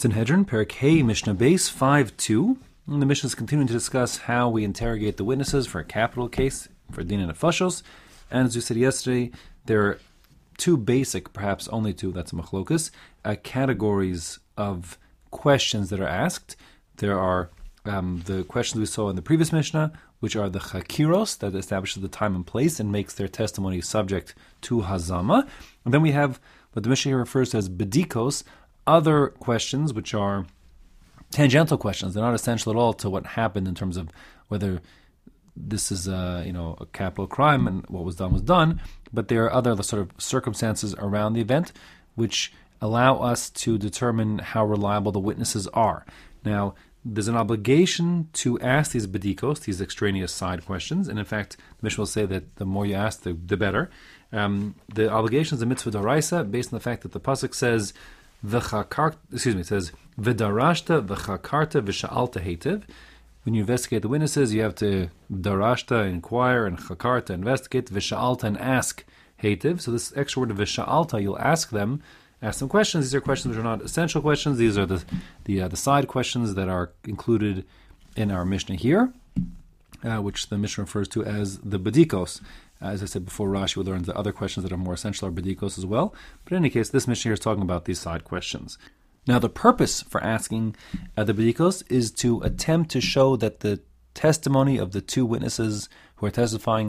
Sanhedrin, Perek Hey, Mishnah Base 5.2. And the Mishnah is continuing to discuss how we interrogate the witnesses for a capital case, for Din and Nefashos. And as we said yesterday, there are two basic, perhaps only two, that's a machlokus, categories of questions that are asked. There are the questions we saw in the previous Mishnah, which are the chakiros, that establishes the time and place and makes their testimony subject to hazama. And then we have what the Mishnah here refers to as bedikos, other questions which are tangential questions. They're not essential at all to what happened in terms of whether this is a capital crime and what was done, but there are other sort of circumstances around the event which allow us to determine how reliable the witnesses are. Now, there's an obligation to ask these bedikos, these extraneous side questions, and in fact, the Mishnah will say that the more you ask, the better. The obligation is a mitzvah d'oraisa, based on the fact that the pasuk says, it says, "V'darashta v'chakarta v'sha'alta heitev." When you investigate the witnesses, you have to darashta, inquire, and chakarta, investigate, v'sha'alta, and ask heitev. So this extra word of v'sha'alta, you'll ask them questions. These are questions which are not essential questions. These are the side questions that are included in our Mishnah here, which the Mishnah refers to as the bedikos. As I said before, Rashi will learn the other questions that are more essential are bedikos as well. But in any case, this Mishnah here is talking about these side questions. Now, the purpose for asking the bedikos is to attempt to show that the testimony of the two witnesses who are testifying,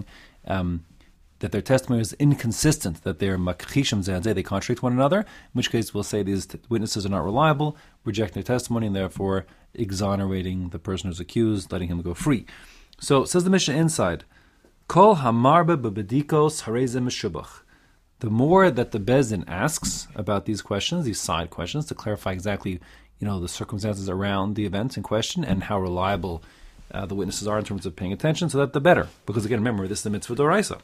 that their testimony is inconsistent, that they're makchishim zeh, they contradict one another, in which case we'll say these witnesses are not reliable, rejecting their testimony, and therefore exonerating the person who's accused, letting him go free. So, says the Mishnah inside, Kol hamarba bebedikos hareze meshubach. The more that the Bezdin asks about these questions, these side questions, to clarify exactly, the circumstances around the events in question and how reliable the witnesses are in terms of paying attention, so that the better. Because again, remember, this is the mitzvah d'oraisa.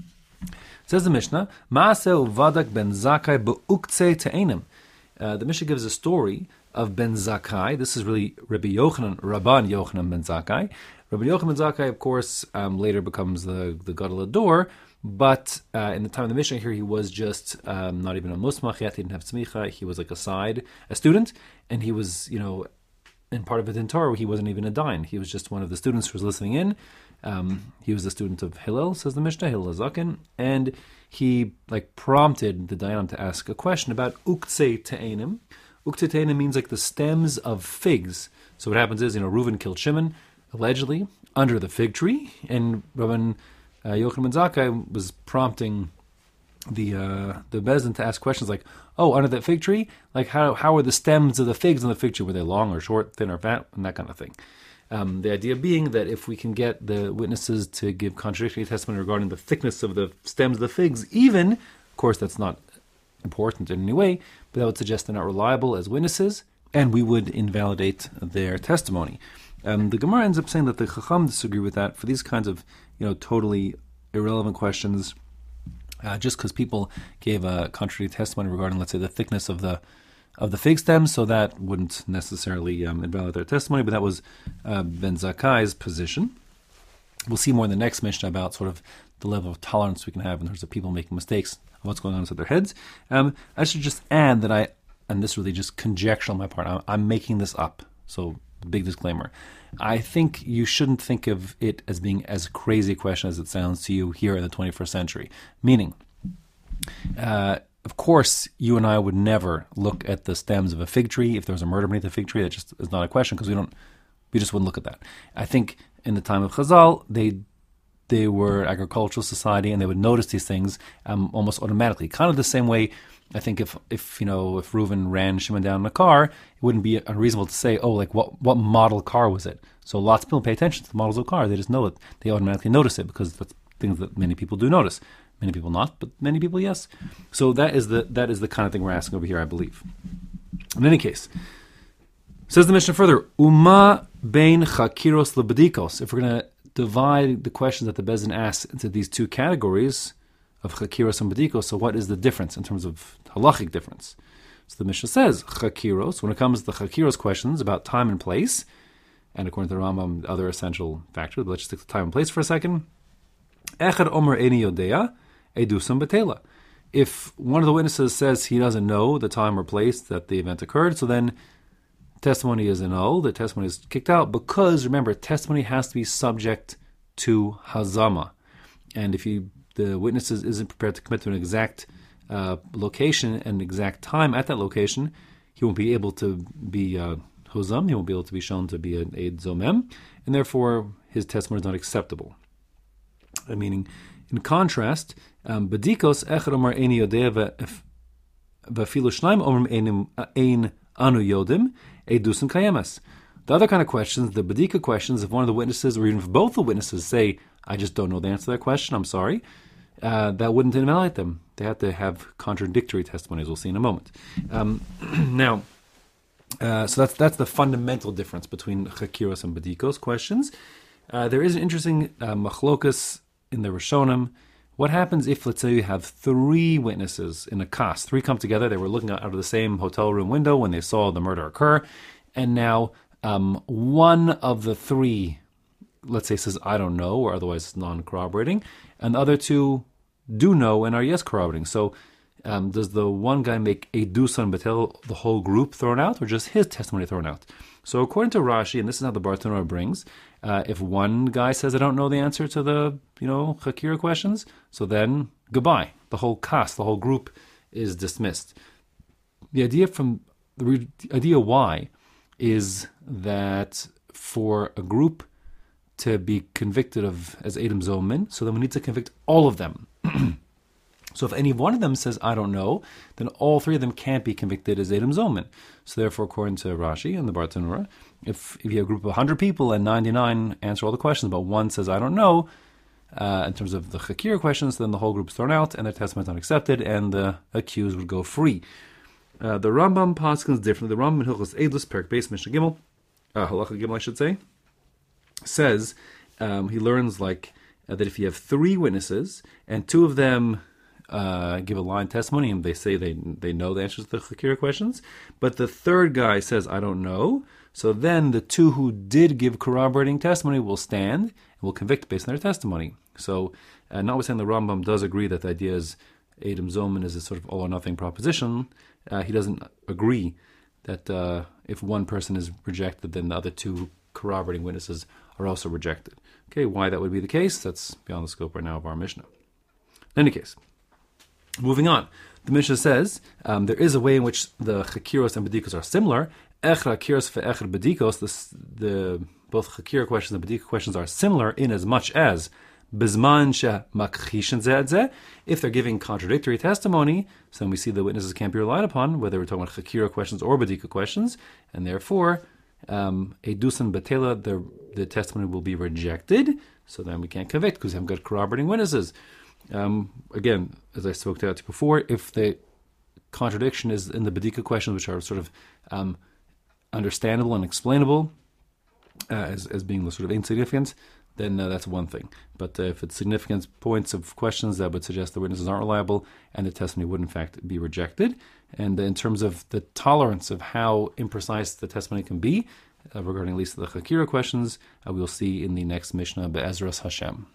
Says the Mishnah, Maaseh uvadak ben Zakkai beuktzei te'enim. The Mishnah gives a story of Ben Zakkai. This is really Rabban Yochanan ben Zakkai. Rabban Yochanan ben Zakkai, of course, later becomes the Gadol Ador, but in the time of the Mishnah here, he was just not even a musmach yet. He didn't have tzmicha. He was like a student, and he was, in part of it in Torah, he wasn't even a dayan. He was just one of the students who was listening in. He was a student of Hillel, says the Mishnah, Hillel Zaken, and he prompted the dayan to ask a question about uktzei te'enim. Uktzei te'enim means the stems of figs. So what happens is, Reuven killed Shimon, allegedly, under the fig tree, and Rabban Yochanan ben Zakkai was prompting the Bezdin to ask questions like, under that fig tree, how are the stems of the figs on the fig tree? Were they long or short, thin or fat, and that kind of thing. The idea being that if we can get the witnesses to give contradictory testimony regarding the thickness of the stems of the figs, even, of course that's not important in any way, but that would suggest they're not reliable as witnesses, and we would invalidate their testimony. The Gemara ends up saying that the Chacham disagree with that for these kinds of, totally irrelevant questions, just because people gave a contradictory testimony regarding, let's say, the thickness of the fig stems, so that wouldn't necessarily invalidate their testimony, but that was Ben Zakkai's position. We'll see more in the next Mishnah about sort of the level of tolerance we can have in terms of people making mistakes of what's going on inside their heads. I should just add that and this is really just conjecture on my part, I'm making this up, so big disclaimer. I think you shouldn't think of it as being as crazy a question as it sounds to you here in the 21st century. Meaning, of course, you and I would never look at the stems of a fig tree if there was a murder beneath the fig tree. That just is not a question because we just wouldn't look at that. I think in the time of Chazal, they were an agricultural society and they would notice these things almost automatically. Kind of the same way, I think if Reuven ran Shimon down in a car, it wouldn't be unreasonable to say, what model car was it? So lots of people pay attention to the models of cars. They just know it. They automatically notice it because that's things that many people do notice. Many people not, but many people yes. So that is the kind of thing we're asking over here, I believe. In any case, says the Mishnah further, Uma bein chakiros lebedikos. If we're going to divide the questions that the Bezdin asks into these two categories of chakiros and bedikos, so what is the difference in terms of halachic difference? So the Mishnah says, chakiros, when it comes to the chakiros questions about time and place, and according to the Rambam, other essential factors, but let's just stick to time and place for a second. Echad omer eni yodea, edusam betela. If one of the witnesses says he doesn't know the time or place that the event occurred, so then testimony is annulled, the testimony is kicked out, because, remember, testimony has to be subject to hazama. And if the witness isn't prepared to commit to an exact location and exact time at that location, he won't be able to be huzam, he won't be able to be shown to be an eid zomem, and therefore his testimony is not acceptable. Meaning, in contrast, bedikos echad omar eini yodea v'afilu shnaim omrim ein anu yodim edusim kayemes. The other kind of questions, the bedika questions, if one of the witnesses, or even if both the witnesses say, I just don't know the answer to that question, I'm sorry, that wouldn't invalidate them. They have to have contradictory testimonies. We'll see in a moment. Now, so that's the fundamental difference between chakiros and bedikos questions. There is an interesting machlokas in the Rishonim. What happens if, let's say, you have three witnesses in a kas? Three come together. They were looking out of the same hotel room window when they saw the murder occur, and now one of the three, let's say, says, I don't know, or otherwise non-corroborating, and the other two do know and are yes corroborating. So does the one guy make a dusan betel, the whole group thrown out, or just his testimony thrown out? So according to Rashi, and this is how the Bartanura brings, if one guy says, I don't know the answer to the, Chakira questions, so then goodbye. The whole cast, the whole group is dismissed. The idea why is that for a group to be convicted of as Edom Zomin, so then we need to convict all of them. So if any one of them says, I don't know, then all three of them can't be convicted as Edom Zomin. So therefore, according to Rashi and the Bartanura, if you have a group of 100 people and 99 answer all the questions, but one says, I don't know, in terms of the Chakir questions, then the whole group is thrown out and their testimony is not accepted and the accused would go free. The Rambam paskins differently. The Rambam in Hilchos Eidus, Perek Beis, Mishnah Gimel, Halacha Gimel, I should say, says he learns that if you have three witnesses and two of them give a lying testimony and they say they know the answers to the Chakira questions, but the third guy says, I don't know, so then the two who did give corroborating testimony will stand and will convict based on their testimony. So notwithstanding the Rambam does agree that the idea is Edom Zomin is a sort of all or nothing proposition, he doesn't agree that if one person is rejected, then the other two corroborating witnesses are also rejected. Okay, why that would be the case, that's beyond the scope right now of our Mishnah. In any case, moving on, the Mishnah says there is a way in which the Chakiros and Bedikos are similar. Echra Chakiros ve'echra Bedikos, both Chakira questions and Bedika questions are similar in as much as Bizman she'makchishin zeh et zeh. If they're giving contradictory testimony, so then we see the witnesses can't be relied upon, whether we're talking about Chakira questions or Bedika questions, and therefore, Edusan Batela, the testimony will be rejected, so then we can't convict because we haven't got corroborating witnesses. Again, as I spoke to you before, if the contradiction is in the Bedika questions, which are sort of understandable and explainable as being sort of insignificant, then that's one thing. But if it's significant points of questions that would suggest the witnesses aren't reliable and the testimony would in fact be rejected. And in terms of the tolerance of how imprecise the testimony can be, regarding at least the Chakira questions, we'll see in the next Mishnah, Be'ezras Hashem.